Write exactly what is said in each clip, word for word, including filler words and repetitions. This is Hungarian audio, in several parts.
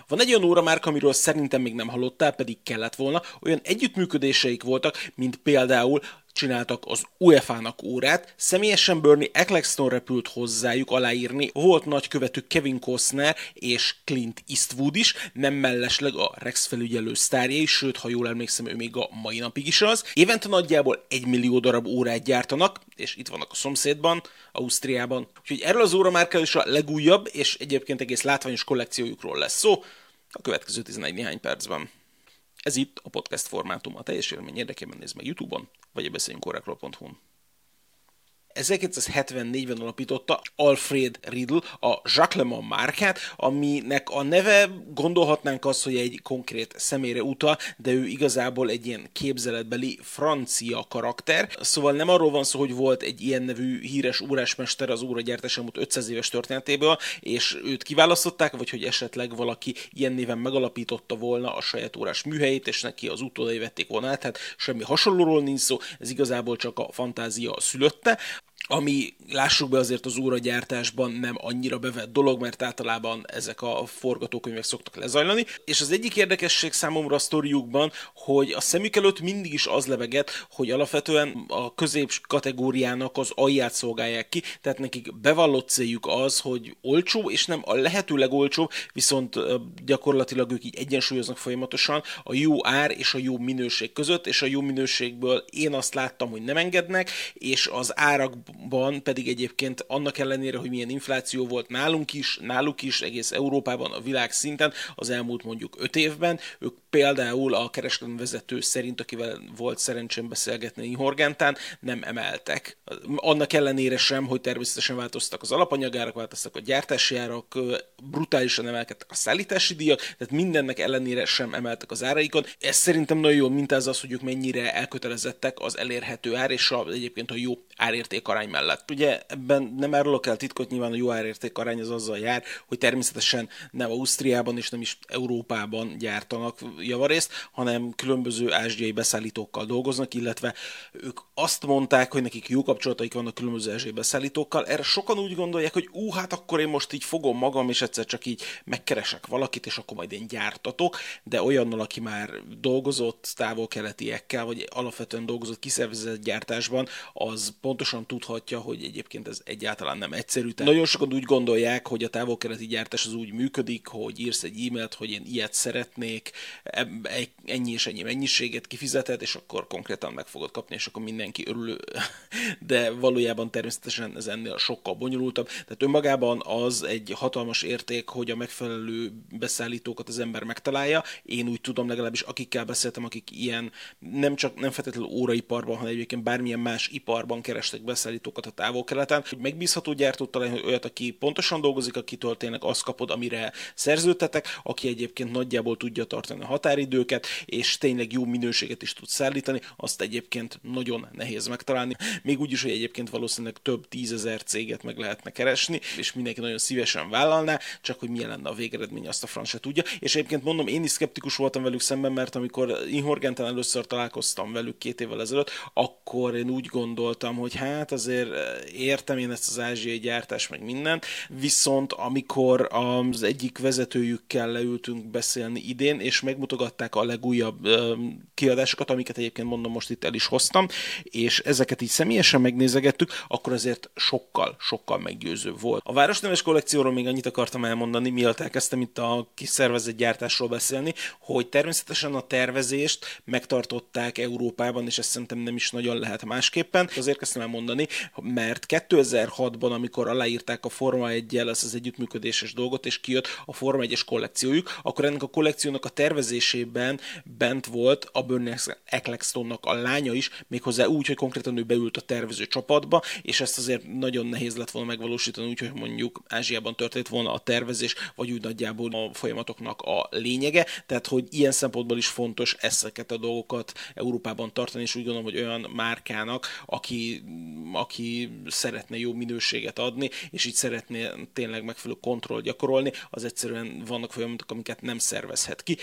Van egy olyan óramárka, amiről szerintem még nem hallottál, pedig kellett volna. Olyan együttműködéseik voltak, mint például csináltak az u ef á-nak órát, személyesen Bernie Ecclestone repült hozzájuk aláírni, volt nagykövetük Kevin Costner és Clint Eastwood is, nem mellesleg a Rex felügyelő sztárja is, sőt, ha jól emlékszem, ő még a mai napig is az. Évente nagyjából egy millió darab órát gyártanak, és itt vannak a szomszédban, Ausztriában. Úgyhogy erről az óramárkáról is a legújabb, és egyébként egész látványos kollekciójukról lesz szó a következő tizenegy néhány percben. Ez itt a podcast formátum, a teljes élmény érdekében nézd meg YouTube-on, vagy a beszéljünk órákról pont hu-n. ezerkilencszázhetvennégyben alapította Alfred Riedl a Jacques Le Mans márkát, aminek a neve gondolhatnánk azt, hogy egy konkrét személyre utal, de ő igazából egy ilyen képzeletbeli francia karakter. Szóval nem arról van szó, hogy volt egy ilyen nevű híres órásmester az óragyártás elmúlt ötszáz éves történetéből, és őt kiválasztották, vagy hogy esetleg valaki ilyen néven megalapította volna a saját órás műhelyét, és neki az utódai vették volna át, tehát semmi hasonlóról nincs szó, ez igazából csak a fantázia szülötte, ami, lássuk be, azért az óragyártásban nem annyira bevett dolog, mert általában ezek a forgatókönyvek szoktak lezajlani. És az egyik érdekesség számomra a sztoriukban, hogy a szemük előtt mindig is az lebegett, hogy alapvetően a közép kategóriának az alját szolgálják ki, tehát nekik bevallott céljuk az, hogy olcsó, és nem a lehető legolcsóbb, viszont gyakorlatilag ők így egyensúlyoznak folyamatosan a jó ár és a jó minőség között, és a jó minőségből én azt láttam, hogy nem engednek, és az árak ban pedig egyébként annak ellenére, hogy milyen infláció volt nálunk is, náluk is, egész Európában, a világ szinten az elmúlt mondjuk öt évben, ők például a kereskedelmi vezető szerint, akivel volt szerencsém beszélgetni Inhorgántán, nem emeltek. Annak ellenére sem, hogy természetesen változtak az alapanyagárak, változtak a gyártási árak, brutálisan emelkedtek a szállítási díjak, tehát mindennek ellenére sem emeltek az áraikon. Ez szerintem nagyon jól mintáz az, hogy ők mennyire elkötelezettek az elérhető ár és a, egyébként a jó árérték arány mellett. Ugye ebben nem árulok el titkot, nyilván a jó árérték arány az azzal jár, hogy természetesen nem Ausztriában és nem is Európában gyártanak javarészt, hanem különböző ázsiai beszállítókkal dolgoznak, illetve ők azt mondták, hogy nekik jó kapcsolataik vannak különböző ázsiai beszállítókkal. Erre sokan úgy gondolják, hogy ú, hát akkor én most így fogom magam, és egyszer csak így megkeresek valakit, és akkor majd én gyártatok, de olyannal, aki már dolgozott távol-keletiekkel, vagy alapvetően dolgozott kiszervezett gyártásban, az pontosan tudhatja, hogy egyébként ez egyáltalán nem egyszerű. Tehát nagyon sokan úgy gondolják, hogy a távol-keleti gyártás az úgy működik, hogy írsz egy e-mailt, hogy én ilyet szeretnék, ennyi és ennyi mennyiséget kifizeted, és akkor konkrétan meg fogod kapni, és akkor mindenki örül. De valójában természetesen ez ennél sokkal bonyolultabb. Tehát önmagában az egy hatalmas érték, hogy a megfelelő beszállítókat az ember megtalálja. Én úgy tudom, legalábbis akikkel beszéltem, akik ilyen nem csak nem feltétlenül óraiparban, hanem egyébként bármilyen más iparban kerestek beszállítókat a távol-keleten, hogy megbízható gyártót találni, olyat, aki pontosan dolgozik, akitől tényleg azt kapod, amire szerződtetek, aki egyébként nagyjából tudja tartani a határidőket, és tényleg jó minőséget is tud szállítani, azt egyébként nagyon nehéz megtalálni. Még úgy is, hogy egyébként valószínűleg több tízezer céget meg lehetne keresni, és mindenki nagyon szívesen vállalná, csak hogy milyen lenne a végeredmény, azt a franc se tudja. És egyébként mondom, én is szkeptikus voltam velük szemben, mert amikor Inhorgántán először találkoztam velük két évvel ezelőtt, akkor én úgy gondoltam, hogy hát azért értem én ezt az ázsiai gyártást, meg mindent, viszont amikor az egyik vezetőjükkel leültünk beszélni idén, és megmutogatták a legújabb kiadásokat, amiket egyébként mondom, most itt el is hoztam, és ezeket így személyesen megnézegettük, akkor azért sokkal, sokkal meggyőző volt. A Városneves kollekcióról még annyit akartam elmondani, mielőtt elkezdtem itt a kiszervezett gyártásról beszélni, hogy természetesen a tervezést megtartották Európában, és ezt szerintem nem is nagyon lehet másképpen. Azért kezdtem el mondani, mert kétezer-hatban, amikor aláírták a Forma egyel ezt az együttműködéses dolgot, és kijött a Forma egyes kollekciójuk, akkor ennek a kollekciónak a tervezésében bent volt a Bernie Ecclestone-nak a lánya is, méghozzá úgy, hogy konkrétan ő beült a tervező csapatba, és ezt azért nagyon nehéz lett volna megvalósítani, úgyhogy mondjuk Ázsiában történt volna a tervezés, vagy úgy nagyjából a folyamatoknak a lényege, tehát hogy ilyen szempontból is fontos ezeket a dolgokat Európában tartani, és úgy gondolom, hogy olyan márkának, aki, aki szeretne jó minőséget adni, és így szeretné tényleg megfelelő kontroll gyakorolni, az egyszerűen vannak folyamatok, amiket nem szervezhet ki, és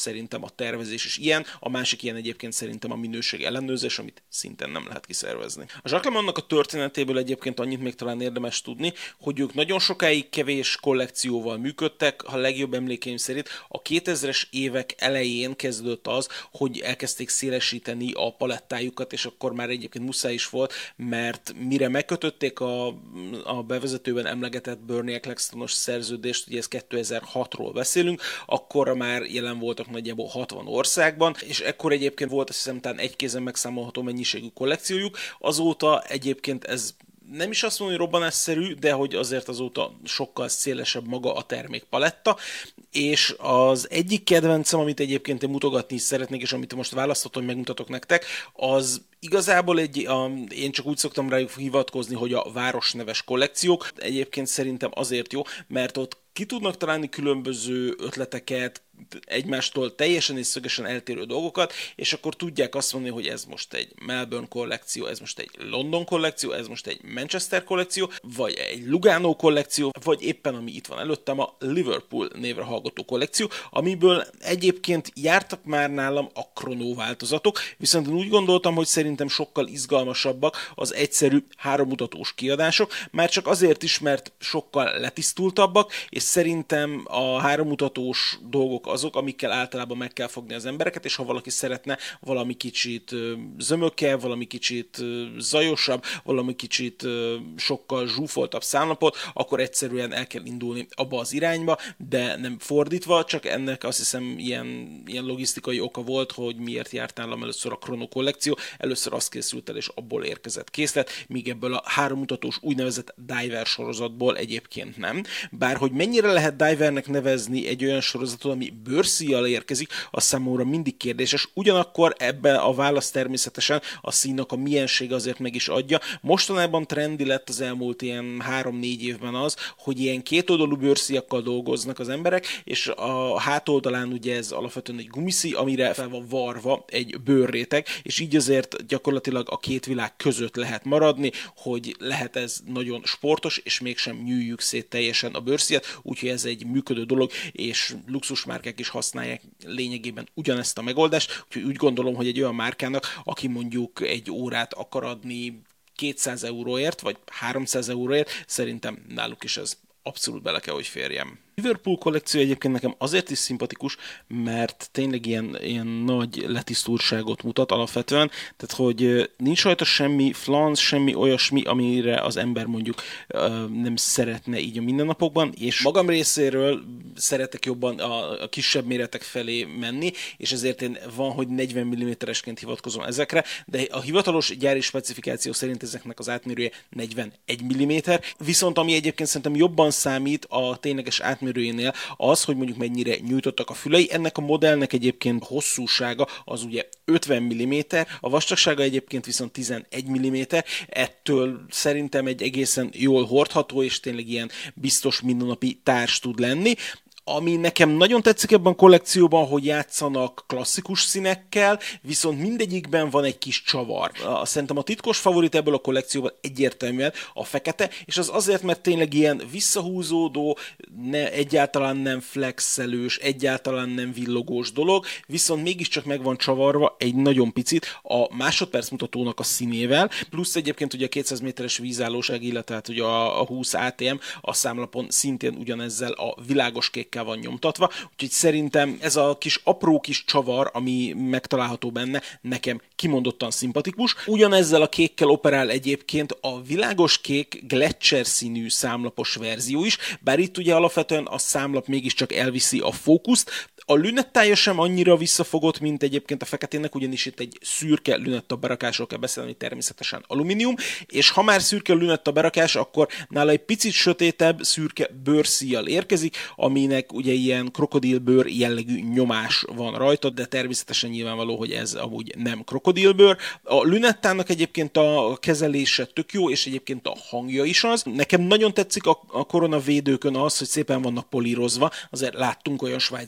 szerintem a tervezés is ilyen, a másik ilyen egyébként szerintem a minőség ellenőrzés, amit szintén nem lehet kiszervezni. A Jacques Le Monnak a történetéből egyébként annyit még talán érdemes tudni, hogy ők nagyon sokáig kevés kollekcióval működtek, ha legjobb emlékeim szerint a kétezres évek elején kezdődött az, hogy elkezdték szélesíteni a palettájukat, és akkor már egyébként muszáj is volt, mert mire megkötötték a, a bevezetőben emlegetett Bernie Ecclestonos szerződést, ugye ez kétezer-hatról beszélünk, akkor már jelen voltak nagyjából hatvan országban, és ekkor egyébként volt azt hiszem talán egy kézen megszámolható mennyiségű kollekciójuk, azóta egyébként ez nem is azt mondom, hogy robbanásszerű, de hogy azért azóta sokkal szélesebb maga a termékpaletta, és az egyik kedvencem, amit egyébként én mutogatni is szeretnék, és amit most választottam, hogy megmutatok nektek, az igazából egy, a, én csak úgy szoktam rájuk hivatkozni, hogy a városneves kollekciók. Egyébként szerintem azért jó, mert ott ki tudnak találni különböző ötleteket, egymástól teljesen és szögesen eltérő dolgokat, és akkor tudják azt mondani, hogy ez most egy Melbourne kollekció, ez most egy London kollekció, ez most egy Manchester kollekció, vagy egy Lugano kollekció, vagy éppen ami itt van előttem, a Liverpool névre hallgató kollekció, amiből egyébként jártak már nálam a Chrono változatok, viszont én úgy gondoltam, hogy szerintem sokkal izgalmasabbak az egyszerű hárommutatós kiadások, már csak azért is, mert sokkal letisztultabbak, és szerintem a hárommutatós dolgok azok, amikkel általában meg kell fogni az embereket, és ha valaki szeretne valami kicsit zömöke, valami kicsit zajosabb, valami kicsit sokkal zsúfoltabb számlapot, akkor egyszerűen el kell indulni abba az irányba, de nem fordítva, csak ennek azt hiszem ilyen, ilyen logisztikai oka volt, hogy miért járt nálam először a Chrono kollekció, először az készült el, és abból érkezett készlet, míg ebből a hárommutatós úgynevezett diver sorozatból egyébként nem. Bár hogy mennyire lehet divernek nevezni egy olyan sorozatot, ami bőrszíjjal érkezik, az számomra mindig kérdéses. Ugyanakkor ebben a válasz természetesen a színnak a miensége azért meg is adja. Mostanában trendi lett az elmúlt ilyen három-négy évben az, hogy ilyen kétoldalú bőrszíjakkal dolgoznak az emberek, és a hátoldalán ugye ez alapvetően egy gumiszíj, amire fel van varva egy bőrréteg, és így azért gyakorlatilag a két világ között lehet maradni, hogy lehet ez nagyon sportos, és mégsem nyűjjük szét teljesen a bőrszíjat, úgyhogy ez egy működő dolog, és luxusmárkák is használják lényegében ugyanezt a megoldást, úgyhogy úgy gondolom, hogy egy olyan márkának, aki mondjuk egy órát akar adni kétszáz euróért, vagy háromszáz euróért, szerintem náluk is ez abszolút bele kell, hogy férjem. Liverpool kollekció egyébként nekem azért is szimpatikus, mert tényleg ilyen, ilyen nagy letisztultságot mutat alapvetően, tehát hogy nincs rajta semmi flanc, semmi olyasmi, amire az ember mondjuk nem szeretne így a mindennapokban, és magam részéről szeretek jobban a, a kisebb méretek felé menni, és ezért én van, hogy negyven milliméteresként hivatkozom ezekre, de a hivatalos gyári specifikáció szerint ezeknek az átmérője negyvenegy milliméter, viszont ami egyébként szerintem jobban számít a tényleges átmérőjénél az, hogy mondjuk mennyire nyújtottak a fülei. Ennek a modellnek egyébként a hosszúsága az ugye ötven milliméter, a vastagsága egyébként viszont tizenegy milliméter, ettől szerintem egy egészen jól hordható és tényleg ilyen biztos mindennapi társ tud lenni. Ami nekem nagyon tetszik ebben a kollekcióban, hogy játszanak klasszikus színekkel, viszont mindegyikben van egy kis csavar. Szerintem a titkos favorit ebből a kollekcióban egyértelműen a fekete, és az azért, mert tényleg ilyen visszahúzódó, ne, egyáltalán nem flexelős, egyáltalán nem villogós dolog, viszont mégiscsak meg van csavarva egy nagyon picit a másodpercmutatónak a színével, plusz egyébként ugye a kétszáz méteres vízállóság, illetve ugye a, a húsz á té em a számlapon szintén ugyanezzel a világos kék van nyomtatva, úgyhogy szerintem ez a kis apró kis csavar, ami megtalálható benne, nekem kimondottan szimpatikus. Ugyanezzel a kékkel operál egyébként a világos kék Gletscher színű számlapos verzió is, bár itt ugye alapvetően a számlap mégiscsak elviszi a fókuszt. A lünettája sem annyira visszafogott, mint egyébként a feketének, ugyanis itt egy szürke lünetta berakásról kell beszélni, természetesen alumínium, és ha már szürke lünetta berakás, akkor nála egy picit sötétebb, szürke bőrszíjjal érkezik, aminek ugye ilyen krokodilbőr jellegű nyomás van rajta, de természetesen nyilvánvaló, hogy ez amúgy nem krokodilbőr. A lünettának egyébként a kezelése tök jó, és egyébként a hangja is az. Nekem nagyon tetszik a, a koronavédőkön az, hogy szépen vannak polírozva, azért láttunk olyan svájci gyártót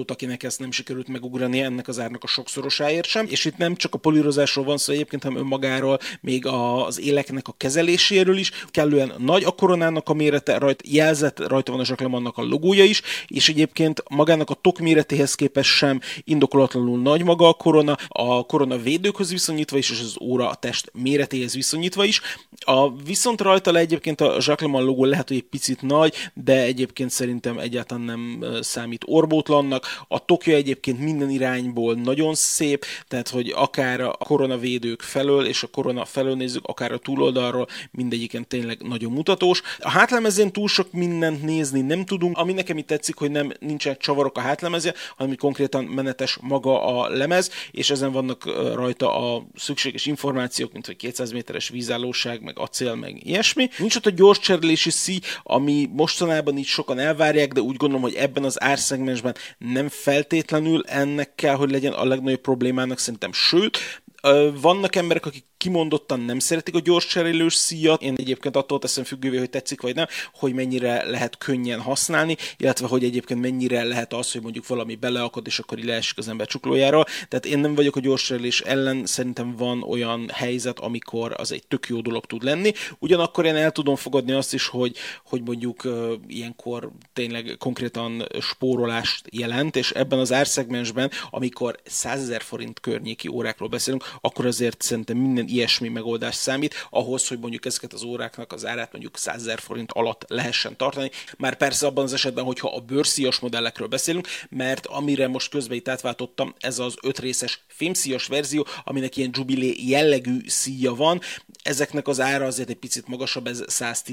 fogyasztót, akinek ezt nem sikerült megugrani ennek az árnak a sokszorosáért sem. És itt nem csak a polírozásról van szó egyébként, hanem önmagáról, még az éleknek a kezeléséről is. Kellően nagy a koronának a mérete, rajt, jelzett, rajta van a Jacques Le Monnak a logója is, és egyébként magának a tok méretéhez képest sem indokolatlanul nagy maga a korona, a korona védőkhöz viszonyítva is, és az óra a test méretéhez viszonyítva is. A, viszont rajta le egyébként a Jacques Le Mon logó lehet, hogy egy picit nagy, de egyébként szerintem egyáltalán nem számít orbótlannak. A tokja egyébként minden irányból nagyon szép, tehát hogy akár a koronavédők felől és a korona felől nézzük, akár a túloldalról, mindegyiken tényleg nagyon mutatós. A hátlemezén túl sok mindent nézni nem tudunk, ami nekem itt tetszik, hogy nem nincsenek csavarok a hátlemezje, hanem hogy konkrétan menetes maga a lemez, és ezen vannak rajta a szükséges információk, mint hogy kétszáz méteres vízállóság, meg acél, meg ilyesmi. Nincs ott a gyors cserélési szíj, ami mostanában így sokan elvárják, de úgy gondolom, hogy ebben az árszegmensben nem feltétlenül ennek kell, hogy legyen a legnagyobb problémának, szerintem, sőt, vannak emberek, akik kimondottan nem szeretik a gyors cserélős szíjat. Én egyébként attól teszem függővé, hogy tetszik vagy nem, hogy mennyire lehet könnyen használni, illetve hogy egyébként mennyire lehet az, hogy mondjuk valami beleakad, és akkor így leesik az ember csuklójáról. Tehát én nem vagyok a gyors cserélés ellen, szerintem van olyan helyzet, amikor az egy tök jó dolog tud lenni. Ugyanakkor én el tudom fogadni azt is, hogy, hogy mondjuk uh, ilyenkor tényleg konkrétan spórolást jelent, és ebben az árszegmensben, amikor százezer forint környéki órákról beszélünk, akkor azért szerintem minden ilyesmi megoldás számít, ahhoz, hogy mondjuk ezeket az óráknak az árát mondjuk százezer forint alatt lehessen tartani. Már persze abban az esetben, hogyha a bőrszíjas modellekről beszélünk, mert amire most közben itt átváltottam, ez az öt részes fémszíjas verzió, aminek ilyen jubilé jellegű szíja van. Ezeknek az ára azért egy picit magasabb, ez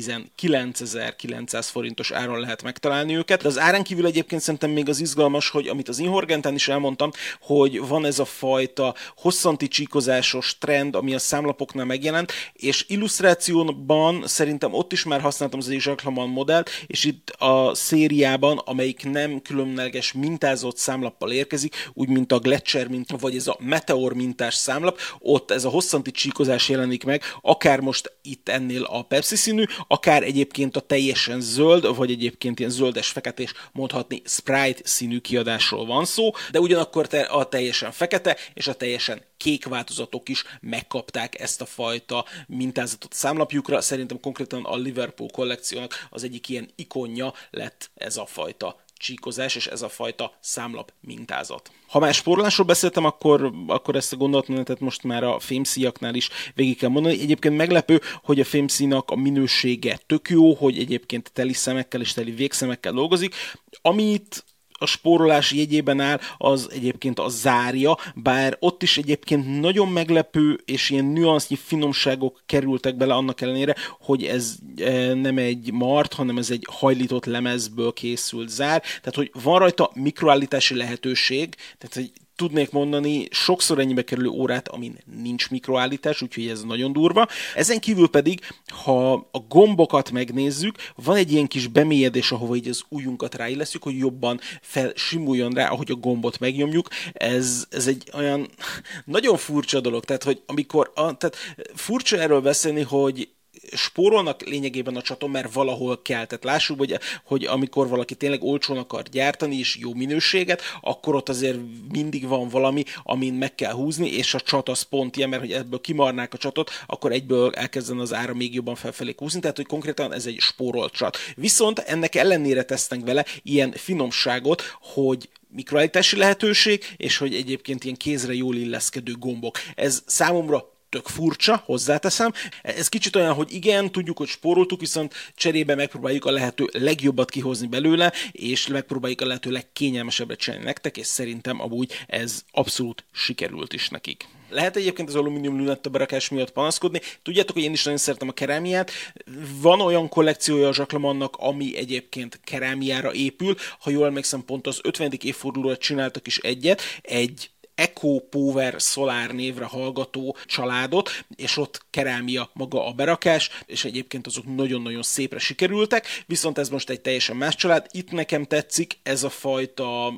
száztizenkilencezer-kilencszáz forintos áron lehet megtalálni őket. De az árán kívül egyébként szerintem még az izgalmas, hogy amit az Inhorgentán is elmondtam, hogy van ez a fajta hosszanti csíkozásos trend, ami a számlapoknál megjelent, és illusztrációban szerintem ott is már használtam az egy Jacques Le Mon modellt, és itt a szériában, amelyik nem különleges mintázott számlappal érkezik, úgy mint a Gletscher minta, vagy ez a Meteor mintás számlap, ott ez a hosszanti csíkozás jelenik meg, akár most itt ennél a Pepsi színű, akár egyébként a teljesen zöld, vagy egyébként ilyen zöldes-feketés, mondhatni Sprite színű kiadásról van szó, de ugyanakkor a teljesen fekete és a teljesen kék változatok is megkapták ezt a fajta mintázatot számlapjukra. Szerintem konkrétan a Liverpool kollekciónak az egyik ilyen ikonja lett ez a fajta csíkozás és ez a fajta számlap mintázat. Ha már spórolásról beszéltem, akkor, akkor ezt a gondolatmenetet most már a fémszíjaknál is végig kell mondani. Egyébként meglepő, hogy a fémszínak a minősége tök jó, hogy egyébként teli szemekkel és teli végszemekkel dolgozik. Amit a spórolás jegyében áll, az egyébként a zárja, bár ott is egyébként nagyon meglepő, és ilyen nüansznyi finomságok kerültek bele annak ellenére, hogy ez nem egy mart, hanem ez egy hajlított lemezből készült zár, tehát hogy van rajta mikroállítási lehetőség, tehát hogy tudnék mondani sokszor ennyibe kerülő órát, amin nincs mikroállítás, úgyhogy ez nagyon durva. Ezen kívül pedig, ha a gombokat megnézzük, van egy ilyen kis bemélyedés, ahova így az ujjunkat ráillesztjük, hogy jobban felsimuljon rá, ahogy a gombot megnyomjuk. Ez, ez egy olyan nagyon furcsa dolog, tehát hogy amikor, a, tehát furcsa erről beszélni, hogy spórolnak lényegében a csaton, mert valahol kell. Tehát lássuk, hogy, hogy amikor valaki tényleg olcsón akar gyártani, és jó minőséget, akkor ott azért mindig van valami, amin meg kell húzni, és a csat az pont ilyen, mert hogy ebből kimarnák a csatot, akkor egyből elkezden az ára még jobban felfelé húzni, tehát hogy konkrétan ez egy spórolt csat. Viszont ennek ellenére tesznek vele ilyen finomságot, hogy mikroállítási lehetőség, és hogy egyébként ilyen kézre jól illeszkedő gombok. Ez számomra tök furcsa, hozzáteszem. Ez kicsit olyan, hogy igen, tudjuk, hogy spóroltuk, viszont cserébe megpróbáljuk a lehető legjobbat kihozni belőle, és megpróbáljuk a lehető legkényelmesebbre csinálni nektek, és szerintem amúgy ez abszolút sikerült is nekik. Lehet egyébként az alumínium lünetta berakás miatt panaszkodni. Tudjátok, hogy én is nagyon szeretem a kerámiát. Van olyan kollekciója a Jacques Le Monnak, ami egyébként kerámiára épül. Ha jól emlékszem, pont az ötvenedik évfordulóra csináltak is egyet. Egy Eco Power Solar névre hallgató családot, és ott kerámia maga a berakás, és egyébként azok nagyon-nagyon szépre sikerültek, viszont ez most egy teljesen más család. Itt nekem tetszik ez a fajta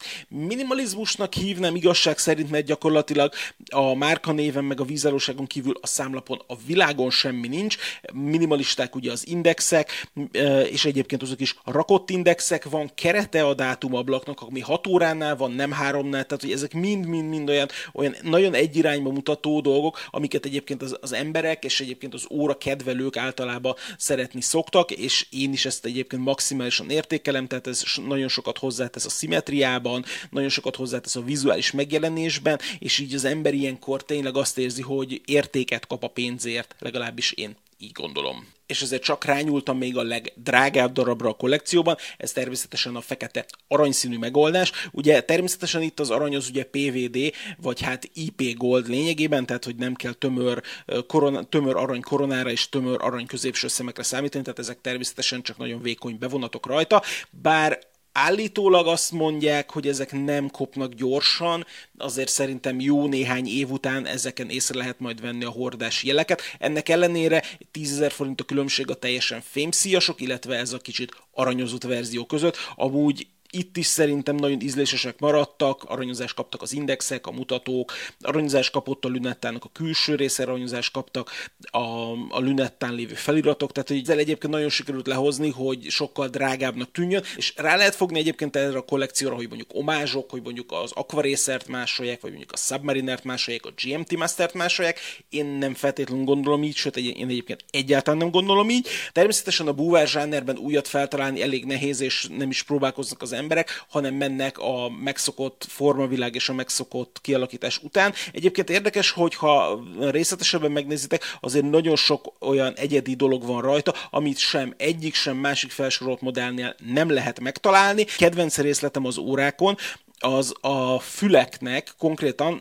Minimalizmusnak hívnám igazság szerint, mert gyakorlatilag a márkanéven meg a vízállóságon kívül a számlapon a világon semmi nincs. Minimalisták ugye az indexek, és egyébként azok is rakott indexek, van kerete a dátumablaknak, ami hat óránál van, nem háromnál, tehát hogy ezek mind-mind-mind olyan, olyan nagyon egy irányba mutató dolgok, amiket egyébként az, az emberek és egyébként az óra kedvelők általában szeretni szoktak, és én is ezt egyébként maximálisan értékelem, tehát ez nagyon sokat hozzátesz a szimmetriában, nagyon sokat hozzátesz a vizuális megjelenésben, és így az ember ilyenkor tényleg azt érzi, hogy értéket kap a pénzért, legalábbis én így gondolom. És ezért csak rányúltam még a legdrágább darabra a kollekcióban, ez természetesen a fekete aranyszínű megoldás. Ugye természetesen itt az arany az ugye pé vé dé, vagy hát i pé Gold lényegében, tehát hogy nem kell tömör, korona, tömör arany koronára és tömör arany középső szemekre számítani, tehát ezek természetesen csak nagyon vékony bevonatok rajta, bár állítólag azt mondják, hogy ezek nem kopnak gyorsan, azért szerintem jó néhány év után ezeken észre lehet majd venni a hordási jeleket. Ennek ellenére tízezer forint a különbség a teljesen fémszíjasok, illetve ez a kicsit aranyozott verzió között. Amúgy itt is szerintem nagyon ízlésesek maradtak, aranyozást kaptak az indexek, a mutatók, aranyozást kapott a lünettának a külső része, aranyozást kaptak a, a lünettán lévő feliratok, tehát hogy ezzel egyébként nagyon sikerült lehozni, hogy sokkal drágábbnak tűnjön, és rá lehet fogni egyébként erre a kollekcióra, hogy mondjuk omázsok, hogy mondjuk az Aquaracert másolják, vagy mondjuk a Submarinert másolják, a gé em té Mastert másolják. Én nem feltétlenül gondolom így, sőt én egyébként egyáltalán nem gondolom így. Természetesen a búvár zsánerben újat feltalálni elég nehéz, és nem is próbálkoznak az emberek, hanem mennek a megszokott formavilág és a megszokott kialakítás után. Egyébként érdekes, hogyha részletesebben megnézitek, azért nagyon sok olyan egyedi dolog van rajta, amit sem egyik, sem másik felsorolt modellnél nem lehet megtalálni. Kedvenc részletem az órákon, az a füleknek konkrétan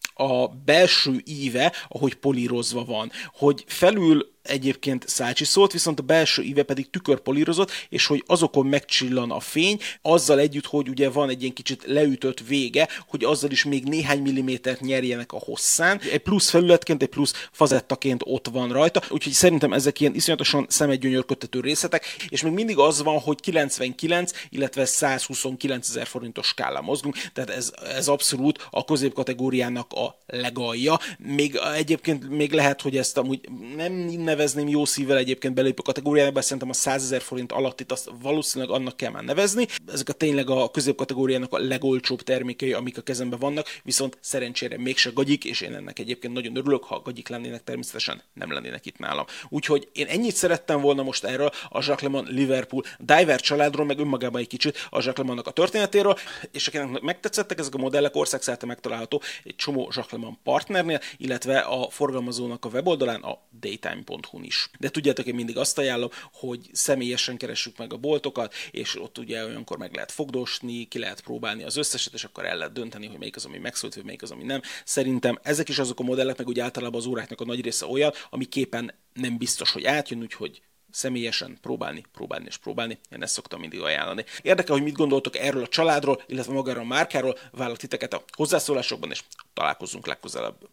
a belső íve, ahogy polírozva van, hogy felül egyébként szácsiszólt, viszont a belső íve pedig tükörpolírozott, és hogy azokon megcsillan a fény, azzal együtt, hogy ugye van egy ilyen kicsit leütött vége, hogy azzal is még néhány millimétert nyerjenek a hosszán. Egy plusz felületként, egy plusz fazettaként ott van rajta, úgyhogy szerintem ezek ilyen iszonyatosan szemedgyönyörködtető részletek, és még mindig az van, hogy kilencvenkilenc, illetve százhuszonkilencezer forintos skálán mozgunk, tehát ez, ez abszolút a középkategóriának a legalja. Még egyébként még lehet, hogy ezt amúgy nem nevezném jó szívvel egyébként belépő kategóriába, szerintem a százezer forint alatt itt azt valószínűleg annak kell már nevezni. Ezek a tényleg a középkategóriának a legolcsóbb termékei, amik a kezemben vannak, viszont szerencsére mégse gagyik, és én ennek egyébként nagyon örülök, ha gagyik lennének, természetesen nem lennének itt nálam. Úgyhogy én ennyit szerettem volna most erről a Jacques Le Mans Liverpool Diver családról, meg önmagában egy kicsit a Jacques Le Mansnak a történetéről, és akinek megtetszettek ezek a modellek, országszerte megtalálható egy csomó Jacques Le Mans partnernél, illetve a forgalmazónak a weboldalán, a daytime pont hu is. De tudjátok, én mindig azt ajánlom, hogy személyesen keressük meg a boltokat, és ott ugye olyankor meg lehet fogdosni, ki lehet próbálni az összeset, és akkor el lehet dönteni, hogy melyik az, ami megszólt, vagy melyik az, ami nem. Szerintem ezek is azok a modellek, meg úgy általában az óráknak a nagy része olyan, ami képen nem biztos, hogy átjön, úgyhogy személyesen próbálni, próbálni és próbálni. Én ezt szoktam mindig ajánlani. Érdekel, hogy mit gondoltok erről a családról, illetve magáról a márkáról, várlak titeket a hozzászólásokban, és találkozzunk legközelebb.